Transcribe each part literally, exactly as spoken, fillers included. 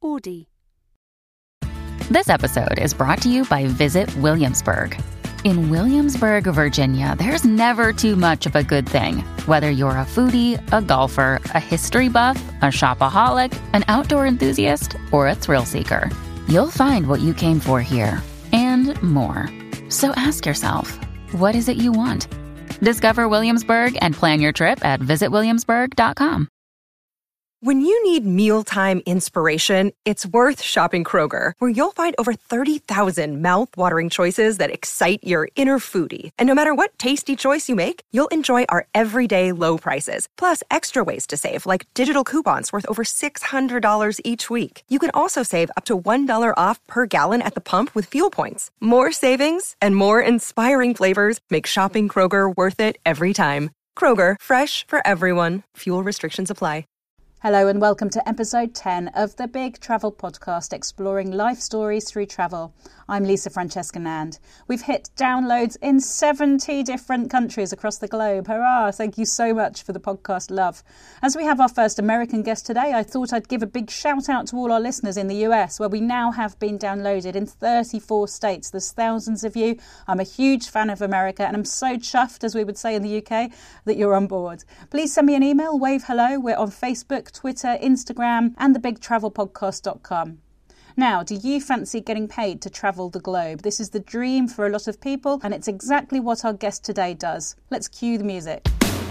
Audi. This episode is brought to you by Visit Williamsburg. In Williamsburg, Virginia, there's never too much of a good thing. Whether you're a foodie, a golfer, a history buff, a shopaholic, an outdoor enthusiast, or a thrill seeker, you'll find what you came for here and more. So ask yourself, what is it you want? Discover Williamsburg and plan your trip at visit williamsburg dot com. When you need mealtime inspiration, it's worth shopping Kroger, where you'll find over thirty thousand mouth-watering choices that excite your inner foodie. And no matter what tasty choice you make, you'll enjoy our everyday low prices, plus extra ways to save, like digital coupons worth over six hundred dollars each week. You can also save up to one dollar off per gallon at the pump with fuel points. More savings and more inspiring flavors make shopping Kroger worth it every time. Kroger, fresh for everyone. Fuel restrictions apply. Hello and welcome to episode ten of the Big Travel Podcast, exploring life stories through travel. I'm Lisa Francesca Nand. We've hit downloads in seventy different countries across the globe. Hurrah! Thank you so much for the podcast love. As we have our first American guest today, I thought I'd give a big shout out to all our listeners in the U S, where we now have been downloaded in thirty-four states. There's thousands of you. I'm a huge fan of America and I'm so chuffed, as we would say in the U K, that you're on board. Please send me an email, wave hello. We're on Facebook, Twitter, Instagram and the big travel podcast dot com. Now, do you fancy getting paid to travel the globe? This is the dream for a lot of people, and it's exactly what our guest today does. Let's cue the music.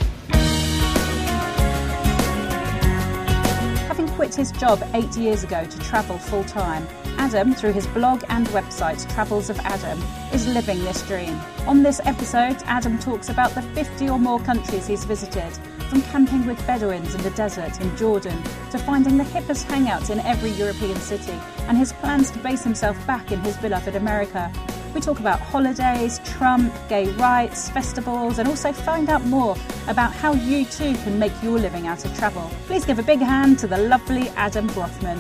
Having quit his job eight years ago to travel full-time, Adam, through his blog and website, Travels of Adam, is living this dream. On this episode, Adam talks about the fifty or more countries he's visited, from camping with Bedouins in the desert in Jordan to finding the hippest hangouts in every European city, and his plans to base himself back in his beloved America. We talk about holidays, Trump, gay rights, festivals, and also find out more about how you too can make your living out of travel. Please give a big hand to the lovely Adam Grothman.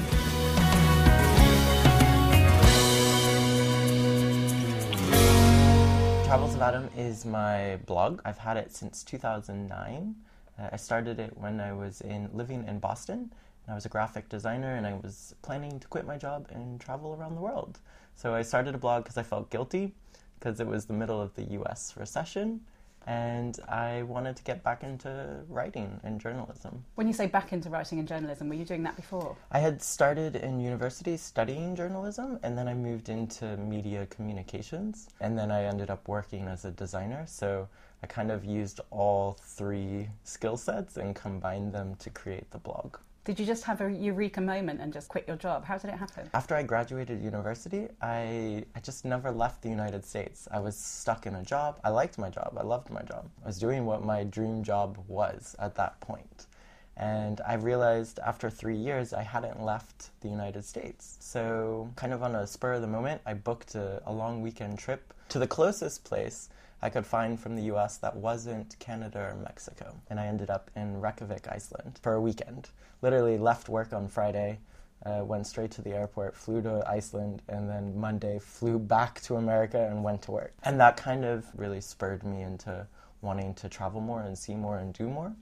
Travels of Adam is my blog. I've had it since two thousand nine. Uh, I started it when I was in living in Boston. And I was a graphic designer and I was planning to quit my job and travel around the world. So I started a blog because I felt guilty, because it was the middle of the U S recession, and I wanted to get back into writing and journalism. When you say back into writing and journalism, were you doing that before? I had started in university studying journalism, and then I moved into media communications, and then I ended up working as a designer. So I kind of used all three skill sets and combined them to create the blog. Did you just have a eureka moment and just quit your job? How did it happen? After I graduated university, I, I just never left the United States. I was stuck in a job. I liked my job. I loved my job. I was doing what my dream job was at that point. And I realized after three years I hadn't left the United States. So kind of on a spur of the moment, I booked a, a long weekend trip to the closest place I could find from the U S that wasn't Canada or Mexico. And I ended up in Reykjavik, Iceland for a weekend. Literally left work on Friday, uh, went straight to the airport, flew to Iceland, and then Monday flew back to America and went to work. And that kind of really spurred me into wanting to travel more and see more and do more.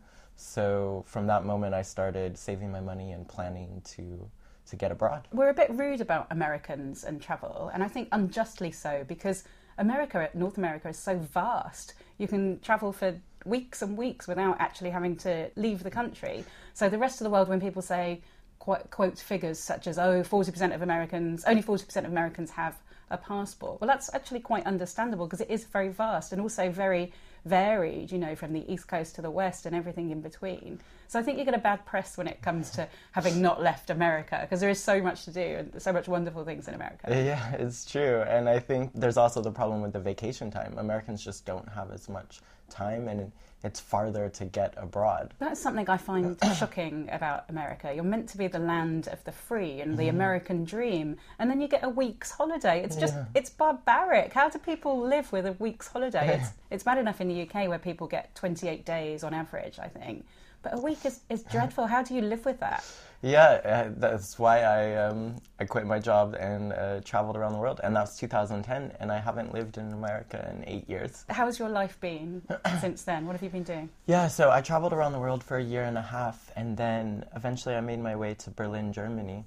So from that moment I started saving my money and planning to to get abroad. We're a bit rude about Americans and travel, and I think unjustly so, because America, North America, is so vast. You can travel for weeks and weeks without actually having to leave the country. So the rest of the world, when people say, quote, quote figures such as, oh, forty percent of Americans, only forty percent of Americans have a passport. Well, that's actually quite understandable, because it is very vast and also very varied, you know, from the East Coast to the West and everything in between. So I think you get a bad press when it comes to having not left America, because there is so much to do and so much wonderful things in America. Yeah, it's true. And I think there's also the problem with the vacation time. Americans just don't have as much time, and it's farther to get abroad. That's something I find shocking about America. You're meant to be the land of the free and the mm. American dream, and then you get a week's holiday. It's just, yeah. it's barbaric. How do people live with a week's holiday? Yeah. It's, it's bad enough in the U K where people get twenty-eight days on average, I think. But a week is, is dreadful. How do you live with that? Yeah, uh, that's why I um, I quit my job and uh, traveled around the world. And that was two thousand ten, and I haven't lived in America in eight years. How has your life been since then? What have you been doing? Yeah, so I traveled around the world for a year and a half, and then eventually I made my way to Berlin, Germany.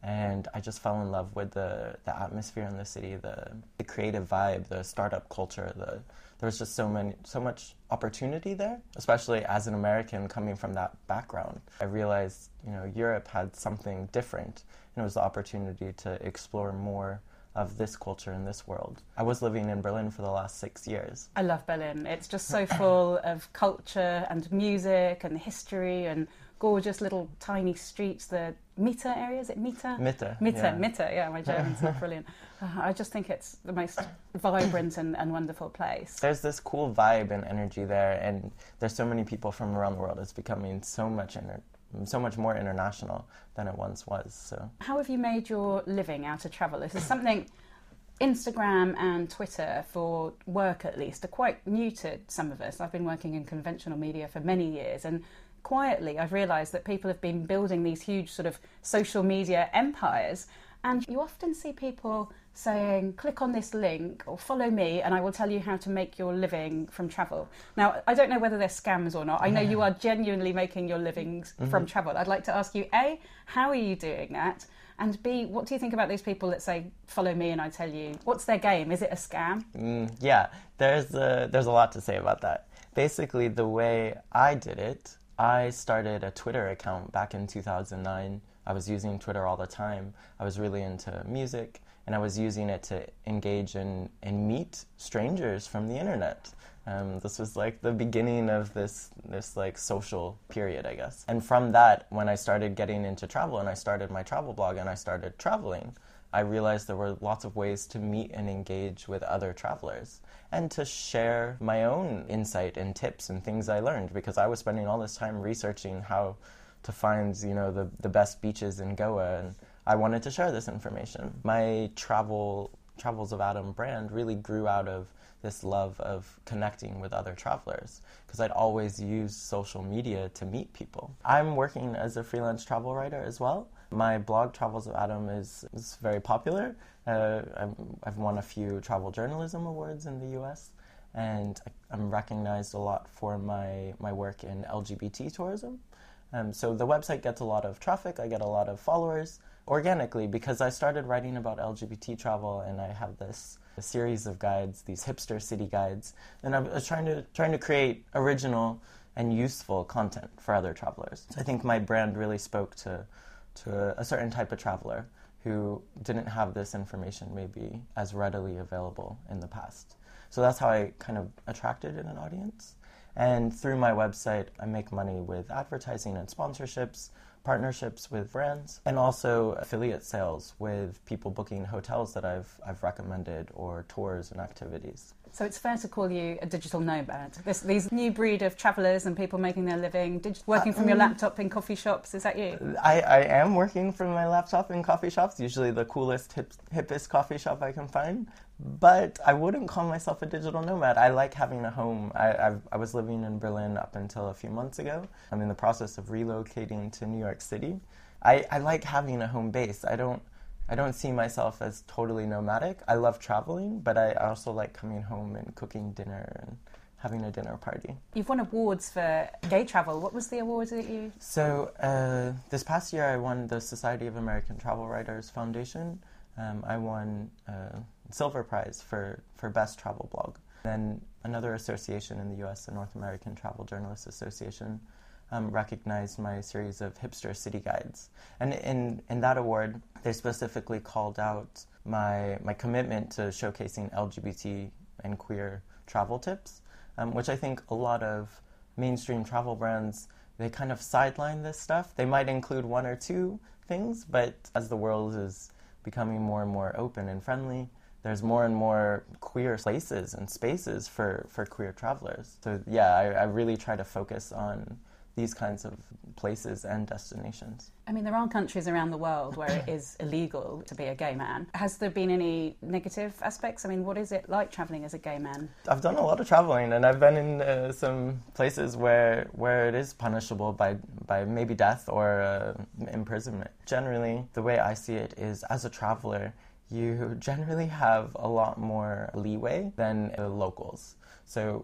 And I just fell in love with the, the atmosphere in the city, the, the creative vibe, the startup culture. The, there was just so many, so much opportunity there, especially as an American coming from that background. I realized, you know, Europe had something different, and it was the opportunity to explore more of this culture in this world. I was living in Berlin for the last six years. I love Berlin. It's just so full of culture and music and history and gorgeous little tiny streets. The Mitte area, is it Mitte? Mitte. Mitte, yeah. Mitte, yeah, my German's not brilliant. Uh, I just think it's the most vibrant and, and wonderful place. There's this cool vibe and energy there, and there's so many people from around the world. It's becoming so much inter- so much more international than it once was. So, how have you made your living out of travel? This is something Instagram and Twitter, for work at least, are quite new to some of us. I've been working in conventional media for many years, and quietly I've realised that people have been building these huge sort of social media empires, and you often see people saying, click on this link or follow me and I will tell you how to make your living from travel. Now, I don't know whether they're scams or not. I know you are genuinely making your livings mm-hmm. from travel. I'd like to ask you, A, how are you doing that? And B, what do you think about those people that say, follow me and I tell you? What's their game? Is it a scam? Mm, yeah, there's a, there's a lot to say about that. Basically, the way I did it, I started a Twitter account back in two thousand nine. I was using Twitter all the time. I was really into music, and I was using it to engage and, and meet strangers from the internet. Um, this was like the beginning of this, this like social period, I guess. And from that, when I started getting into travel and I started my travel blog and I started traveling, I realized there were lots of ways to meet and engage with other travelers and to share my own insight and tips and things I learned, because I was spending all this time researching how to find, you know, the, the best beaches in Goa, and I wanted to share this information. My travel Travels of Adam brand really grew out of this love of connecting with other travelers, because I'd always used social media to meet people. I'm working as a freelance travel writer as well. My blog, Travels of Adam, is, is very popular. Uh, I'm, I've won a few travel journalism awards in the U S, and I'm recognized a lot for my, my work in L G B T tourism. Um, so the website gets a lot of traffic, I get a lot of followers organically, because I started writing about L G B T travel, and I have this a series of guides, these hipster city guides, and I was trying to trying to create original and useful content for other travelers. So I think my brand really spoke to to a certain type of traveler who didn't have this information maybe as readily available in the past. So that's how I kind of attracted an audience. And through my website, I make money with advertising and sponsorships, partnerships with brands, and also affiliate sales with people booking hotels that I've I've recommended, or tours and activities. So it's fair to call you a digital nomad. This, these new breed of travellers and people making their living, dig- working from your laptop in coffee shops, is that you? I, I am working from my laptop in coffee shops, usually the coolest, hip, hippest coffee shop I can find. But I wouldn't call myself a digital nomad. I like having a home. I I've, I was living in Berlin up until a few months ago. I'm in the process of relocating to New York City. I, I like having a home base. I don't I don't see myself as totally nomadic. I love traveling, but I also like coming home and cooking dinner and having a dinner party. You've won awards for gay travel. What was the award that you... So uh, this past year I won the Society of American Travel Writers Foundation. Um, I won a Silver Prize for, for Best Travel Blog. Then another association in the U S, the North American Travel Journalists Association, Um, recognized my series of hipster city guides. And in, in that award, they specifically called out my my commitment to showcasing L G B T and queer travel tips, um, which I think a lot of mainstream travel brands, they kind of sideline this stuff. They might include one or two things, but as the world is becoming more and more open and friendly, there's more and more queer places and spaces for, for queer travelers. So yeah, I, I really try to focus on these kinds of places and destinations. I mean, there are countries around the world where it is illegal to be a gay man. Has there been any negative aspects? I mean, what is it like travelling as a gay man? I've done a lot of travelling, and I've been in uh, some places where where it is punishable by, by maybe death or uh, imprisonment. Generally, the way I see it is, as a traveller, you generally have a lot more leeway than uh, locals. So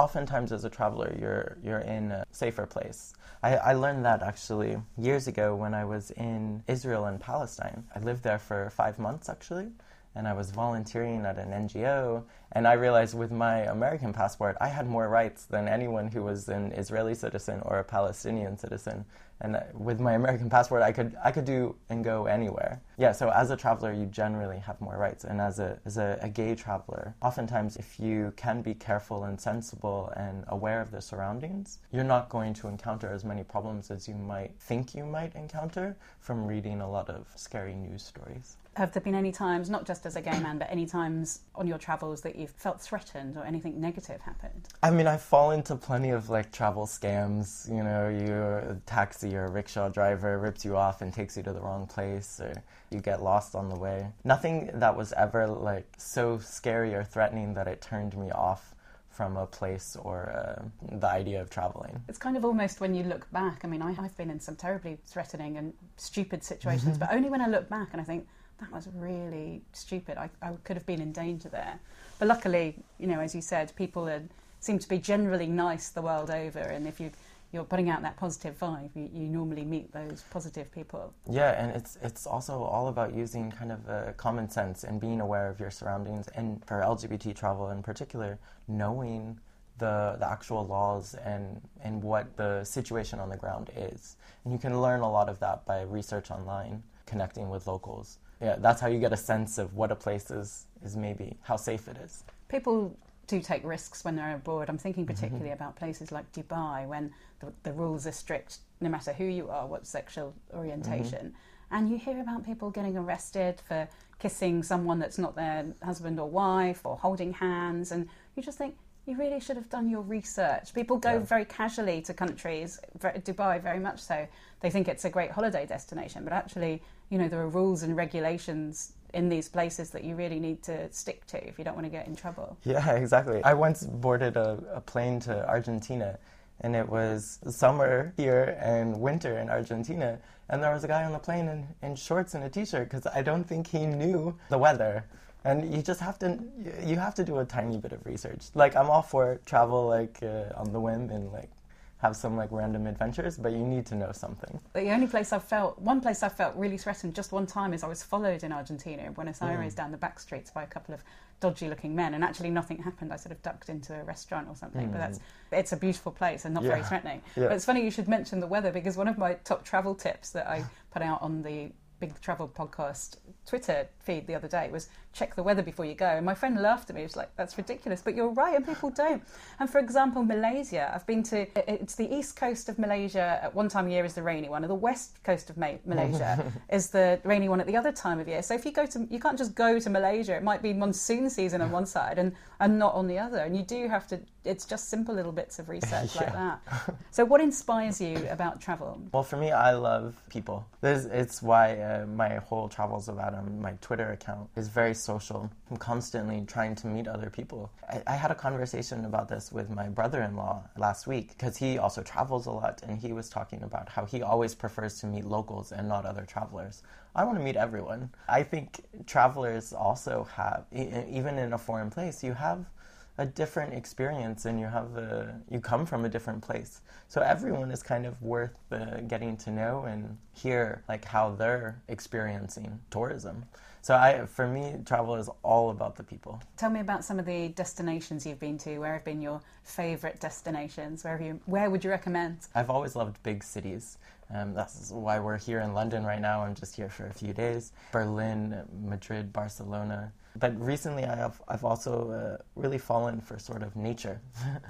oftentimes as a traveler, you're you're in a safer place. I, I learned that actually years ago when I was in Israel and Palestine. I lived there for five months actually, and I was volunteering at an N G O, and I realized with my American passport, I had more rights than anyone who was an Israeli citizen or a Palestinian citizen. And with my American passport, I could I could do and go anywhere. Yeah, so as a traveler, you generally have more rights. And as a as a, a gay traveler, oftentimes if you can be careful and sensible and aware of the surroundings, you're not going to encounter as many problems as you might think you might encounter from reading a lot of scary news stories. Have there been any times, not just as a gay man, but any times on your travels that you've felt threatened or anything negative happened? I mean, I fall into plenty of like travel scams. You know, you're a taxi or a rickshaw driver rips you off and takes you to the wrong place, or you get lost on the way. Nothing that was ever like so scary or threatening that it turned me off from a place or uh, the idea of traveling. It's kind of almost when you look back. I mean, I, I've been in some terribly threatening and stupid situations, but only when I look back and I think, that was really stupid. I, I could have been in danger there. But luckily, you know, as you said, people are, seem to be generally nice the world over. And if you, you're putting out that positive vibe, you, you normally meet those positive people. Yeah, and it's it's also all about using kind of uh, common sense and being aware of your surroundings. And for L G B T travel in particular, knowing the the actual laws and, and what the situation on the ground is. And you can learn a lot of that by research online, connecting with locals. Yeah, that's how you get a sense of what a place is, is maybe, how safe it is. People do take risks when they're abroad. I'm thinking particularly mm-hmm. about places like Dubai, when the, the rules are strict no matter who you are, what sexual orientation. Mm-hmm. And you hear about people getting arrested for kissing someone that's not their husband or wife, or holding hands, and you just think, you really should have done your research. People go yeah. very casually to countries, Dubai very much so. They think it's a great holiday destination, but actually, you know, there are rules and regulations in these places that you really need to stick to if you don't want to get in trouble. Yeah, exactly. I once boarded a, a plane to Argentina, and it was summer here and winter in Argentina, and there was a guy on the plane in, in shorts and a t-shirt because I don't think he knew the weather. And you just have to, you have to do a tiny bit of research. Like, I'm all for travel, like, uh, on the whim and, like, have some, like, random adventures, but you need to know something. The only place I've felt, one place I felt really threatened just one time is I was followed in Argentina, in Buenos Aires, mm. down the back streets by a couple of dodgy-looking men, and actually nothing happened. I sort of ducked into a restaurant or something, mm. but that's, it's a beautiful place and not yeah. very threatening. Yeah. But it's funny you should mention the weather, because one of my top travel tips that I put out on the Big Travel Podcast Twitter feed the other day was check the weather before you go. And my friend laughed at me. He was like, that's ridiculous, but you're right, and people don't. And for example, Malaysia, I've been to, it's the east coast of Malaysia at one time of year is the rainy one, and the west coast of Malaysia is the rainy one at the other time of year. So if you go to, you can't just go to Malaysia. It might be monsoon season on one side and, and not on the other. And you do have to, it's just simple little bits of research yeah. like that. So what inspires you about travel? Well, for me, I love people. This, it's why uh, my whole Travels of Adam, my Twitter account, is very social. I'm constantly trying to meet other people. I, I had a conversation about this with my brother-in-law last week, because he also travels a lot, and he was talking about how he always prefers to meet locals and not other travelers. I want to meet everyone. I think travelers also have, even in a foreign place, you have a different experience, and you have a, you come from a different place. So everyone is kind of worth uh, getting to know and hear like how they're experiencing tourism. So I, for me, travel is all about the people. Tell me about some of the destinations you've been to. Where have been your favourite destinations? Where have you? Where would you recommend? I've always loved big cities. Um, that's why we're here in London right now. I'm just here for a few days. Berlin, Madrid, Barcelona. But recently I've, I've also uh, really fallen for sort of nature.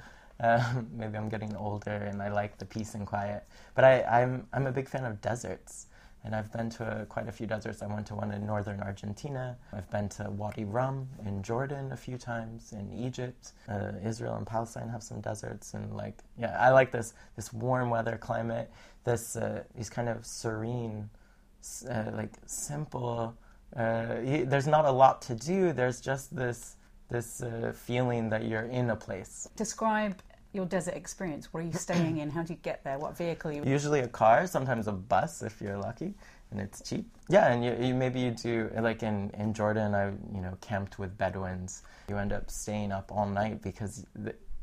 um, maybe I'm getting older and I like the peace and quiet. But I, I'm, I'm a big fan of deserts. And I've been to uh, quite a few deserts. I went to one in northern Argentina. I've been to Wadi Rum in Jordan a few times, in Egypt. Uh, Israel and Palestine have some deserts. And like, yeah, I like this this warm weather climate, this uh, these kind of serene, uh, like simple, uh, you, there's not a lot to do. There's just this, this uh, feeling that you're in a place. Describe your desert experience. What are you staying in? How do you get there? What vehicle are you? Usually a car, sometimes a bus if you're lucky, and it's cheap. Yeah, and you, you maybe you do, like in, in Jordan, I you know camped with Bedouins. You end up staying up all night because the,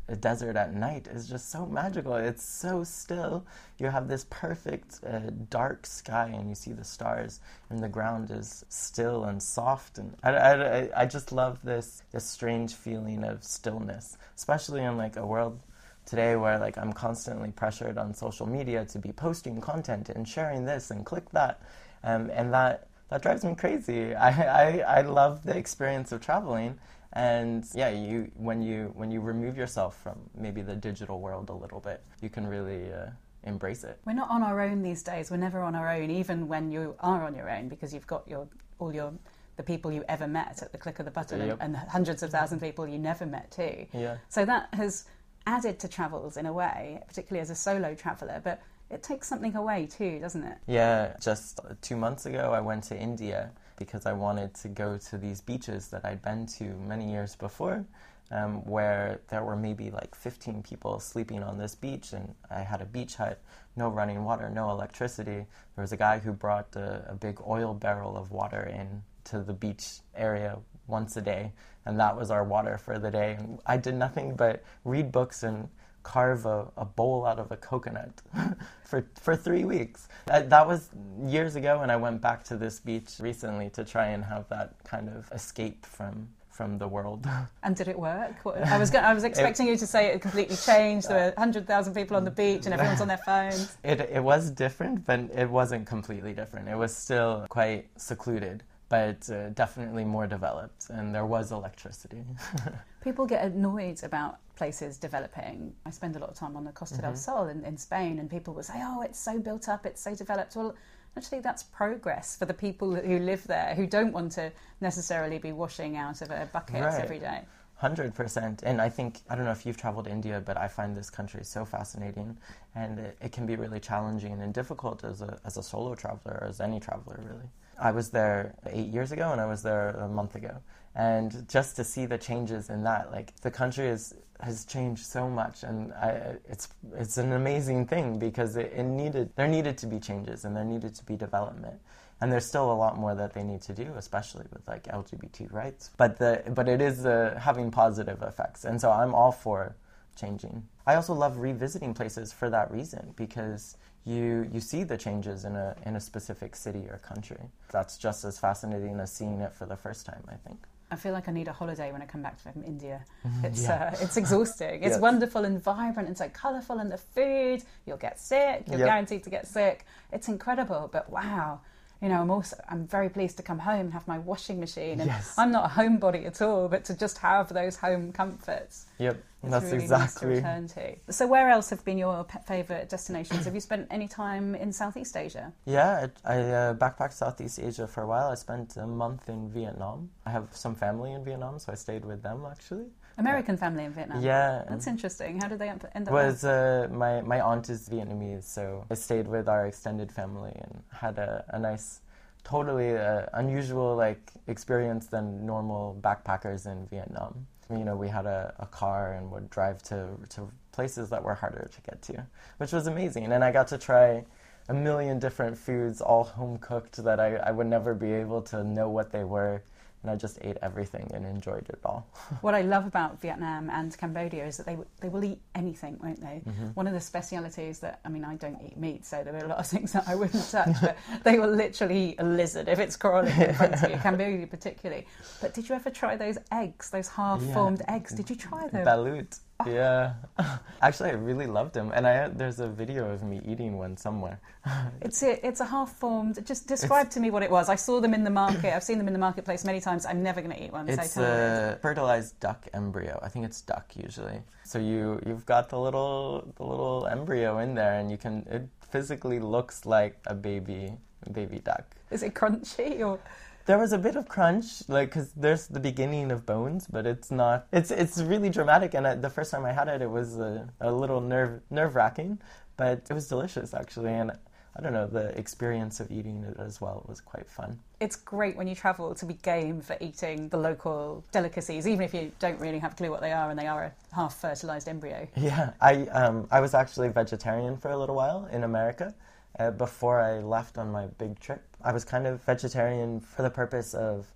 a desert at night is just so magical. It's so still. You have this perfect uh, dark sky, and you see the stars, and the ground is still and soft. And I, I, I just love this this strange feeling of stillness, especially in like a world today where like I'm constantly pressured on social media to be posting content and sharing this and click that, um, and that that drives me crazy. I, I I love the experience of traveling. And yeah, you when you when you remove yourself from maybe the digital world a little bit, you can really uh, embrace it. We're not on our own these days. We're never on our own, even when you are on your own, because you've got your all your the people you ever met at the click of the button, Yep. and, and hundreds of thousands of people you never met too. Yeah. So that has added to travels in a way, particularly as a solo traveller, but it takes something away too, doesn't it? Yeah, just two months ago I went to India because I wanted to go to these beaches that I'd been to many years before, um, where there were maybe like fifteen people sleeping on this beach, and I had a beach hut, no running water, no electricity. There was a guy who brought a, a big oil barrel of water in to the beach area once a day, and that was our water for the day. And I did nothing but read books and carve a, a bowl out of a coconut for for three weeks. That, that was years ago, and I went back to this beach recently to try and have that kind of escape from from the world. And did it work? What, I was go- I was expecting it, you to say it completely changed. There were one hundred thousand people on the beach and everyone's on their phones. It it was different, but it wasn't completely different. It was still quite secluded, but uh, definitely more developed, and there was electricity. People get annoyed about places developing. I spend a lot of time on the Costa Mm-hmm. del Sol in, in Spain, and people will say, oh, it's so built up, it's so developed. Well, actually, that's progress for the people who live there, who don't want to necessarily be washing out of a bucket Right. every day. one hundred percent. And I think, I don't know if you've traveled to India, but I find this country so fascinating, and it, it can be really challenging and difficult as a, as a solo traveler, or as any traveler, really. I was there eight years ago, and I was there a month ago. And just to see the changes in that, like, the country is, has changed so much, and I, it's it's an amazing thing, because it, it needed there needed to be changes, and there needed to be development. And there's still a lot more that they need to do, especially with like L G B T rights. But the but it is uh, having positive effects, and so I'm all for changing. I also love revisiting places for that reason, because you you see the changes in a in a specific city or country. That's just as fascinating as seeing it for the first time, I think. I feel like I need a holiday when I come back from India. It's Yeah. uh, it's exhausting. It's Yes. wonderful and vibrant and so colourful, and the food, you'll get sick, you're Yep. guaranteed to get sick. It's incredible, but wow. You know, I'm also I'm very pleased to come home and have my washing machine. And Yes. I'm not a homebody at all, but to just have those home comforts. Yep, It's that's really exactly. nice to return to. So where else have been your pe- favourite destinations? Have you spent any time in Southeast Asia? Yeah, I, I uh, backpacked Southeast Asia for a while. I spent a month in Vietnam. I have some family in Vietnam, so I stayed with them actually. American family in Vietnam? Yeah. That's interesting. How did they end up was there? uh, my my aunt is Vietnamese, so I stayed with our extended family and had a, a nice, totally uh, unusual like experience than normal backpackers in Vietnam. You know, we had a, a car and would drive to to places that were harder to get to, which was amazing. And I got to try a million different foods, all home cooked, that I, I would never be able to know what they were. And I just ate everything and enjoyed it all. What I love about Vietnam and Cambodia is that they w- they will eat anything, won't they? Mm-hmm. One of the specialities that, I mean, I don't eat meat, so there are a lot of things that I wouldn't touch, but they will literally eat a lizard if it's crawling in front of you, Cambodia particularly. But did you ever try those eggs, those half-formed Yeah. eggs? Did you try them? Balut. Yeah. Actually, I really loved them. And I there's a video of me eating one somewhere. It's a, it's a half-formed, just describe it's, to me what it was. I saw them in the market, I've seen them in the marketplace many times. I'm never going to eat one, It's so tell me what it is. a fertilized duck embryo. I think it's duck usually. So you, you've got the little the little embryo in there, and you can, it physically looks like a baby baby duck. Is it crunchy or... There was a bit of crunch, like, because there's the beginning of bones, but it's not. It's it's really dramatic, and I, the first time I had it, it was a, a little nerve nerve wracking, but it was delicious actually, and I don't know, the experience of eating it as well was quite fun. It's great when you travel to be game for eating the local delicacies, even if you don't really have a clue what they are, and they are a half-fertilized embryo. Yeah, I um I was actually vegetarian for a little while in America. Uh, before I left on my big trip. I was kind of vegetarian for the purpose of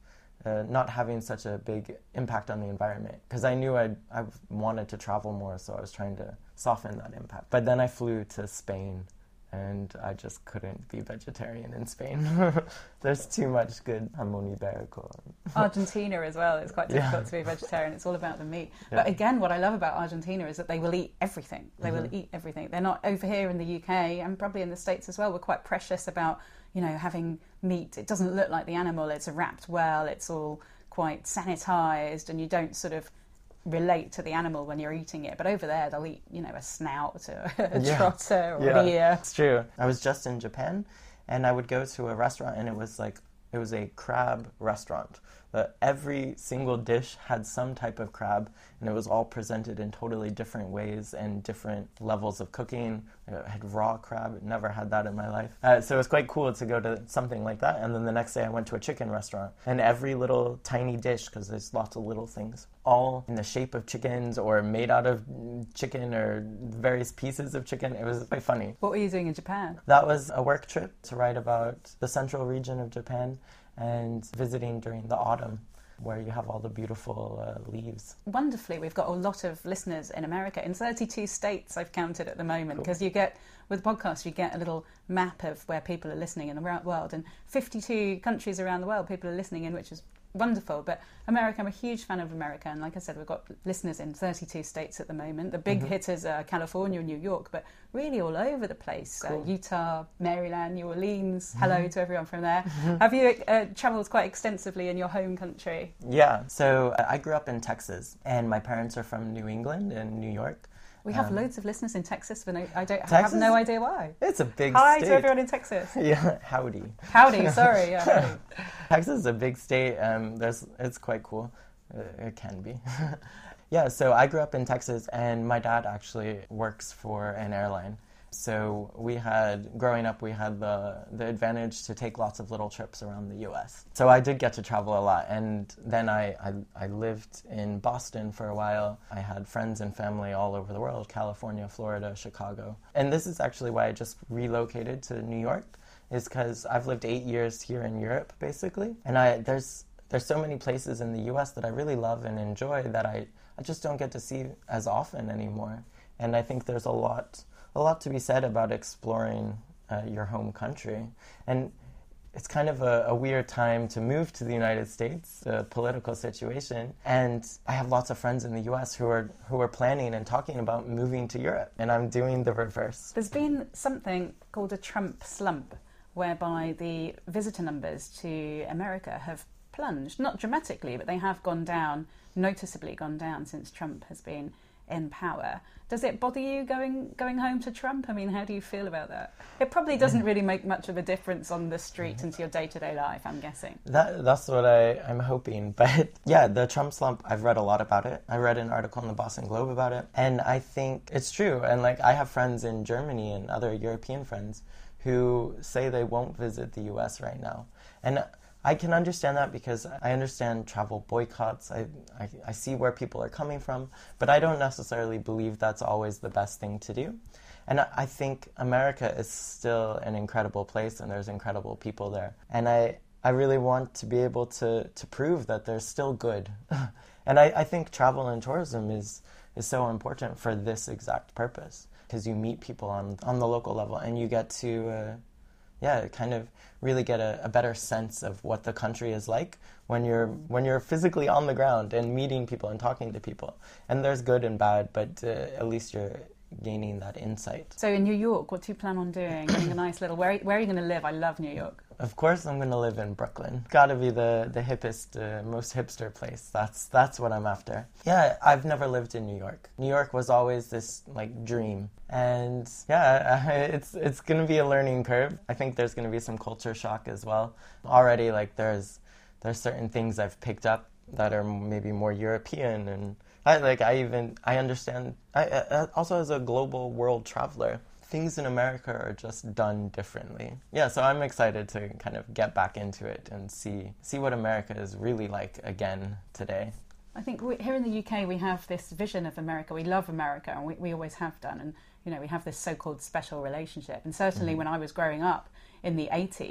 uh, not having such a big impact on the environment. Because I knew I'd, I wanted to travel more, so I was trying to soften that impact. But then I flew to Spain, and I just couldn't be vegetarian in Spain. There's too much good jamón ibérico. Argentina as well, it's quite difficult Yeah. to be vegetarian. It's all about the meat. Yeah. But again, what I love about Argentina is that they will eat everything. They Mm-hmm. will eat everything. They're not over here in the U K and probably in the States as well. We're quite precious about, you know, having meat. It doesn't look like the animal. It's wrapped well. It's all quite sanitized, and you don't sort of relate to the animal when you're eating it. But over there, they'll eat, you know, a snout or a Yeah. trotter or Yeah, an ear. it's true. I was just in Japan, and I would go to a restaurant, and it was like, it was a crab restaurant. Uh, every single dish had some type of crab, and it was all presented in totally different ways and different levels of cooking. I had raw crab, never had that in my life. Uh, so it was quite cool to go to something like that. And then the next day I went to a chicken restaurant, and every little tiny dish, because there's lots of little things, all in the shape of chickens or made out of chicken or various pieces of chicken. It was quite funny. What were you doing in Japan? That was a work trip to write about the central region of Japan and visiting during the autumn, where you have all the beautiful uh, leaves. Wonderfully, we've got a lot of listeners in America, in thirty-two states I've counted at the moment, Cool. because you get, with podcasts, you get a little map of where people are listening in the ra- world, and fifty-two countries around the world people are listening in, which is wonderful. But America, I'm a huge fan of America, and like I said, we've got listeners in thirty-two states at the moment. The big Mm-hmm. hitters are California and New York, but really all over the place. Cool. Uh, Utah, Maryland, New Orleans. Hello to everyone from there. Have you uh, travelled quite extensively in your home country? Yeah, so uh, I grew up in Texas, and my parents are from New England and New York. We have Um, loads of listeners in Texas, but no, I don't I have Texas? no idea why. It's a big Hi state. to everyone in Texas. Yeah, howdy. Howdy, sorry. Yeah, howdy. Texas is a big state. Um, there's, it's quite cool. Uh, it can be. Yeah, so I grew up in Texas, and my dad actually works for an airline. So we had, growing up, we had the, the advantage to take lots of little trips around the U S. So I did get to travel a lot, and then I, I, I lived in Boston for a while. I had friends and family all over the world, California, Florida, Chicago. And this is actually why I just relocated to New York, is because I've lived eight years here in Europe, basically. And I there's there's so many places in the U S that I really love and enjoy that I, I just don't get to see as often anymore. And I think there's a lot... a lot to be said about exploring uh, your home country. And it's kind of a, a weird time to move to the United States, the political situation. And I have lots of friends in the U S who are who are planning and talking about moving to Europe. And I'm doing the reverse. There's been something called a Trump slump, whereby the visitor numbers to America have plunged. Not dramatically, but they have gone down, noticeably gone down since Trump has been in power. Does it bother you going going home to Trump? I mean, how do you feel about that? It probably doesn't really make much of a difference on the street and to your day-to-day life, I'm guessing. That That's what I, I'm hoping. But yeah, the Trump slump, I've read a lot about it. I read an article in the Boston Globe about it. And I think it's true. And like, I have friends in Germany and other European friends who say they won't visit the U S right now. And I can understand that because I understand travel boycotts. I, I, I see where people are coming from, but I don't necessarily believe that's always the best thing to do. And I, I think America is still an incredible place, and there's incredible people there. And I, I really want to be able to, to prove that they're still good. And I, I think travel and tourism is, is so important for this exact purpose, because you meet people on, on the local level, and you get to... Uh, yeah, kind of really get a, a better sense of what the country is like when you're when you're physically on the ground and meeting people and talking to people. And there's good and bad, but uh, at least you're gaining that insight. So in New York, what do you plan on doing? Getting a nice little... Where, where are you going to live? I love New York. Of course I'm going to live in Brooklyn. Got to be the, the hippest, uh, most hipster place. That's that's what I'm after. Yeah, I've never lived in New York. New York was always this, like, dream. And yeah, it's it's going to be a learning curve. I think there's going to be some culture shock as well. Already, like, there's there's certain things I've picked up that are maybe more European, and I like I even I understand. I, I also, as a global world traveler, things in America are just done differently. Yeah, so I'm excited to kind of get back into it and see see what America is really like again today. I think we, here in the U K we have this vision of America. We love America, and we, we always have done. And you know, we have this so-called special relationship. And certainly, mm-hmm. when I was growing up in the eighties,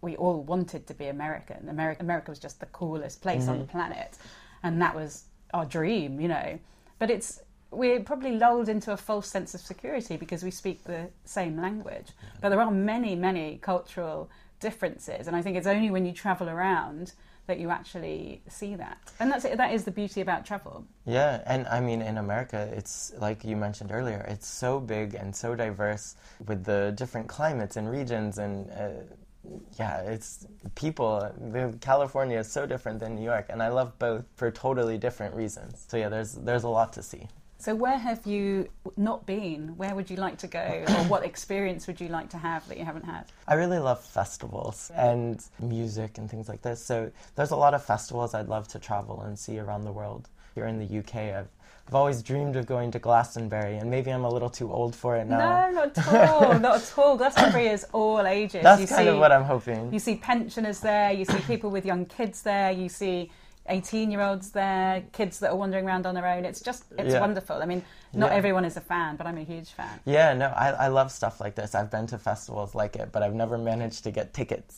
we all wanted to be American. America, America was just the coolest place mm-hmm. on the planet, and that was our dream, you know. But it's we're probably lulled into a false sense of security because we speak the same language. Mm-hmm. But there are many, many cultural differences, and I think it's only when you travel around that you actually see that. And that's that is the beauty about travel. Yeah, and I mean, in America, it's like you mentioned earlier, it's so big and so diverse with the different climates and regions, and uh, yeah, it's people. The California is so different than New York, and I love both for totally different reasons. So yeah, there's there's a lot to see. So where have you not been? Where would you like to go? Or what experience would you like to have that you haven't had? I really love festivals and music and things like this. So there's a lot of festivals I'd love to travel and see around the world. Here in the U K, I've, I've always dreamed of going to Glastonbury, and maybe I'm a little too old for it now. No, not at all, not at all. Glastonbury is all ages. That's you kind see, of what I'm hoping. You see pensioners there, you see people with young kids there, you see eighteen-year-olds there, kids that are wandering around on their own. It's just, it's yeah. wonderful. I mean, not yeah. everyone is a fan, but I'm a huge fan. Yeah, no, I, I love stuff like this. I've been to festivals like it, but I've never managed to get tickets.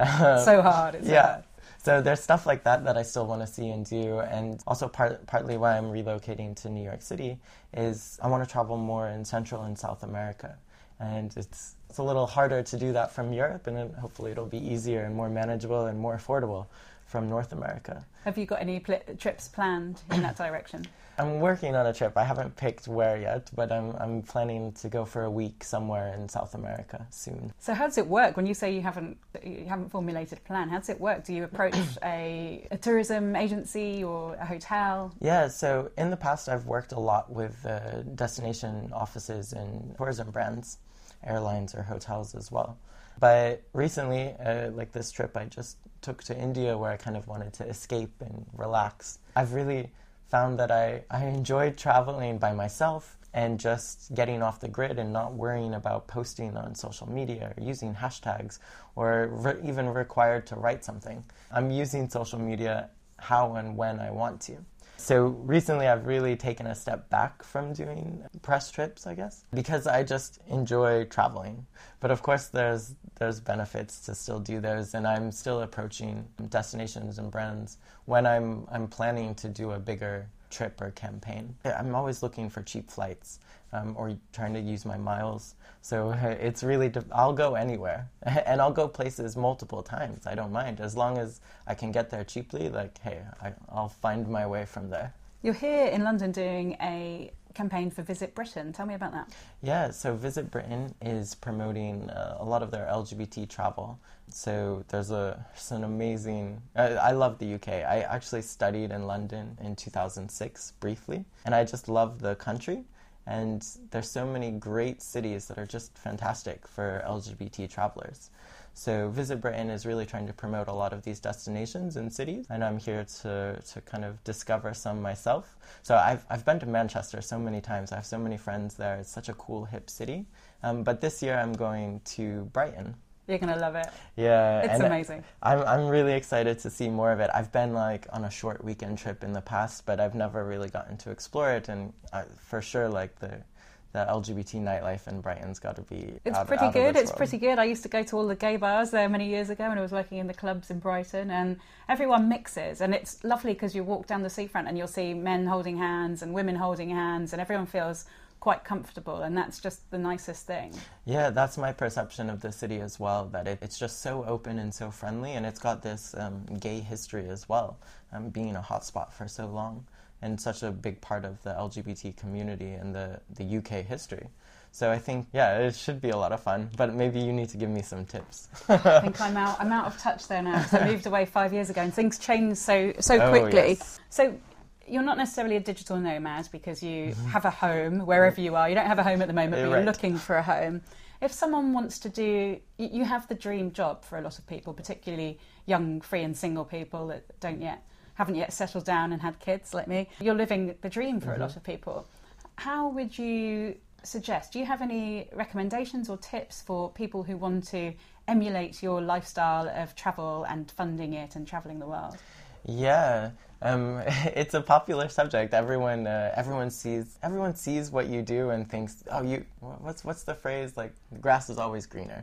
So hard, it's yeah. so hard. So there's stuff like that that I still want to see and do. And also part, partly why I'm relocating to New York City is I want to travel more in Central and South America. And it's it's a little harder to do that from Europe, and then hopefully it'll be easier and more manageable and more affordable from North America. Have you got any pl- trips planned in that direction? I'm working on a trip. I haven't picked where yet, but I'm I'm planning to go for a week somewhere in South America soon. So how does it work when you say you haven't you haven't formulated a plan? How does it work? Do you approach a, a tourism agency or a hotel? Yeah, so in the past I've worked a lot with uh, destination offices and tourism brands, airlines or hotels as well. But recently, uh, like this trip I just took to India where I kind of wanted to escape and relax, I've really found that I, I enjoyed traveling by myself and just getting off the grid and not worrying about posting on social media or using hashtags or re- even required to write something. I'm using social media how and when I want to. So recently I've really taken a step back from doing press trips, I guess, because I just enjoy traveling. But of course there's there's benefits to still do those, and I'm still approaching destinations and brands when I'm I'm planning to do a bigger trip or campaign. I'm always looking for cheap flights um, or trying to use my miles. So it's really, I'll go anywhere and I'll go places multiple times. I don't mind. As long as I can get there cheaply, like, hey, I, I'll find my way from there. You're here in London doing a campaign for Visit Britain. Tell me about that. Yeah, so Visit Britain is promoting uh, a lot of their L G B T travel. So there's a there's an amazing... Uh, I love the U K. I actually studied in London in two thousand six briefly, and I just love the country. And there's so many great cities that are just fantastic for L G B T travelers. So Visit Britain is really trying to promote a lot of these destinations and cities, and I'm here to to kind of discover some myself. So I've I've been to Manchester so many times. I have so many friends there. It's such a cool, hip city. Um, but this year I'm going to Brighton. You're going to love it. Yeah. It's and amazing. I'm I'm really excited to see more of it. I've been like on a short weekend trip in the past, but I've never really gotten to explore it, and I, for sure like the the L G B T nightlife in Brighton's got to be It's out, pretty out good. Of this it's world. pretty good. I used to go to all the gay bars there many years ago when I was working in the clubs in Brighton, and everyone mixes, and it's lovely because you walk down the seafront and you'll see men holding hands and women holding hands, and everyone feels quite comfortable, and that's just the nicest thing. Yeah, that's my perception of the city as well, that it, it's just so open and so friendly, and it's got this um, gay history as well, um, being a hotspot for so long, and such a big part of the L G B T community and the, the U K history. So I think, yeah, it should be a lot of fun, but maybe you need to give me some tips. I think I'm out I'm out of touch there now, because I moved away five years ago and things change so so Oh, quickly. yes. So you're not necessarily a digital nomad because you have a home wherever you are. You don't have a home at the moment, but Right. you're looking for a home. If someone wants to do, you you have the dream job for a lot of people, particularly young, free and single people that don't yet, haven't yet settled down and had kids like me. You're living the dream for mm-hmm. a lot of people. How would you suggest, do you have any recommendations or tips for people who want to emulate your lifestyle of travel and funding it and travelling the world? Yeah, um, it's a popular subject. Everyone, uh, everyone sees, everyone sees what you do and thinks, oh, you, what's what's the phrase? Like, the grass is always greener.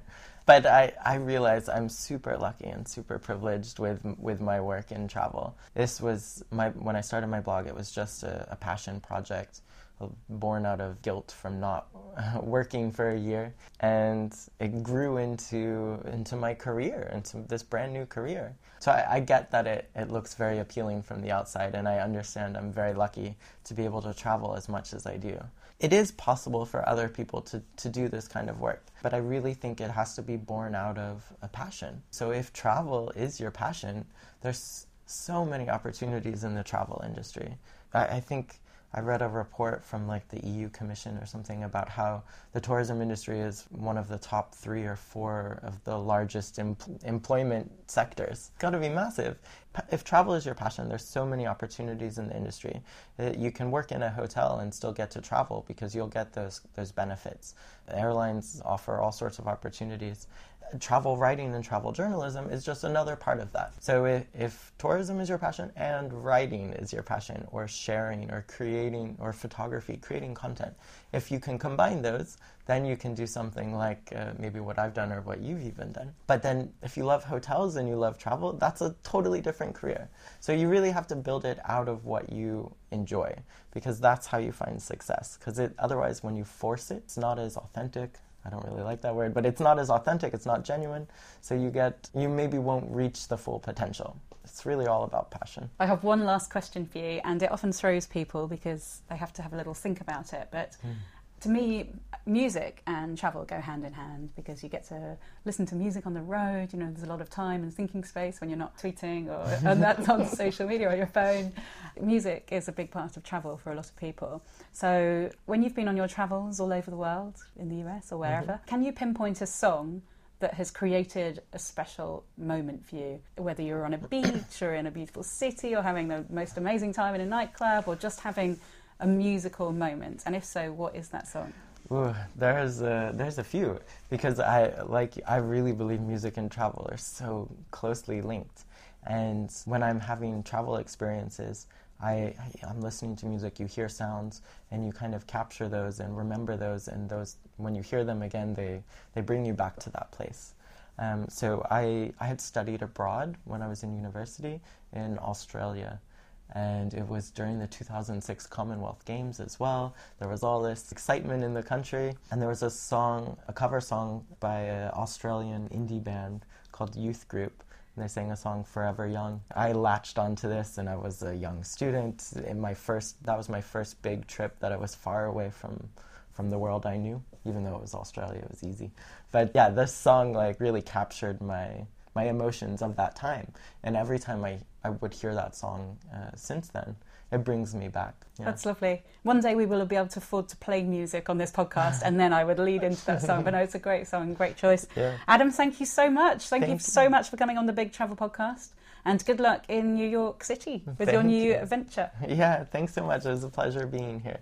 But I, I realize I'm super lucky and super privileged with with my work in travel. This was my when I started my blog, it was just a, a passion project born out of guilt from not working for a year, and it grew into into my career, into this brand new career. So I, I get that it, it looks very appealing from the outside, and I understand I'm very lucky to be able to travel as much as I do. It is possible for other people to, to do this kind of work, but I really think it has to be born out of a passion. So if travel is your passion, there's so many opportunities in the travel industry. I, I think I read a report from like the E U Commission or something about how the tourism industry is one of the top three or four of the largest em- employment sectors. It's got to be massive. If travel is your passion, there's so many opportunities in the industry. You can work in a hotel and still get to travel because you'll get those those benefits. Airlines offer all sorts of opportunities. Travel writing and travel journalism is just another part of that. So if, if tourism is your passion and writing is your passion, or sharing or creating, or photography, creating content, if you can combine those, then you can do something like uh, maybe what I've done or what you've even done. But then if you love hotels and you love travel, that's a totally different career. So you really have to build it out of what you enjoy, because that's how you find success. Because it, otherwise, when you force it, it's not as authentic. I don't really like that word, but it's not as authentic, it's not genuine, so you get, you maybe won't reach the full potential. It's really all about passion. I have one last question for you, and it often throws people because they have to have a little think about it, but mm. to me, music and travel go hand in hand, because you get to listen to music on the road. You know, there's a lot of time and thinking space when you're not tweeting or and that's on social media or your phone. Music is a big part of travel for a lot of people. So when you've been on your travels all over the world, in the U S or wherever, mm-hmm. can you pinpoint a song that has created a special moment for you, whether you're on a beach or in a beautiful city or having the most amazing time in a nightclub or just having a musical moment? And if so, what is that song? Ooh, there's a, there's a few, because I like I really believe music and travel are so closely linked. And when I'm having travel experiences, I, I'm listening to music, you hear sounds, and you kind of capture those and remember those, and those, when you hear them again, they, they bring you back to that place. Um, so I, I had studied abroad when I was in university in Australia. And it was during the two thousand six Commonwealth Games as well. There was all this excitement in the country. And there was a song, a cover song by an Australian indie band called Youth Group. And they sang a song, Forever Young. I latched onto this, and I was a young student. In my first, that was my first big trip that I was far away from, from the world I knew. Even though it was Australia, it was easy. But yeah, this song like really captured my my emotions of that time. And every time I, I would hear that song uh, since then, it brings me back. Yeah. That's lovely. One day we will be able to afford to play music on this podcast, and then I would lead into that song. But no, it's a great song, great choice. Yeah. Adam, thank you so much. Thank, thank you so you. much for coming on the Big Travel Podcast. And good luck in New York City with thank your new you. adventure. Yeah, thanks so much. It was a pleasure being here.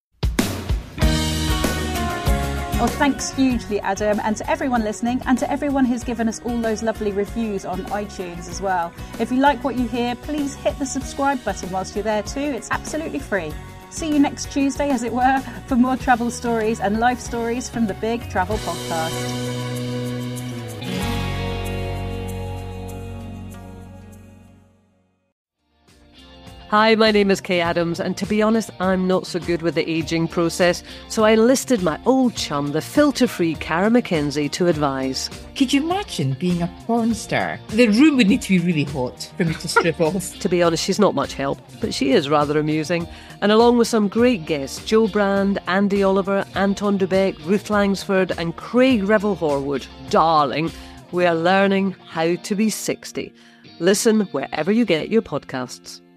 Well, thanks hugely, Adam, and to everyone listening, and to everyone who's given us all those lovely reviews on iTunes as well. If you like what you hear, please hit the subscribe button whilst you're there too. It's absolutely free. See you next Tuesday, as it were, for more travel stories and life stories from the Big Travel Podcast. Hi, my name is Kay Adams, and to be honest, I'm not so good with the ageing process, so I enlisted my old chum, the filter-free Cara McKenzie, to advise. Could you imagine being a porn star? The room would need to be really hot for me to strip off. To be honest, she's not much help, but she is rather amusing. And along with some great guests, Joe Brand, Andy Oliver, Anton Dubeck, Ruth Langsford and Craig Revel-Horwood, darling, we are learning how to be sixty. Listen wherever you get your podcasts.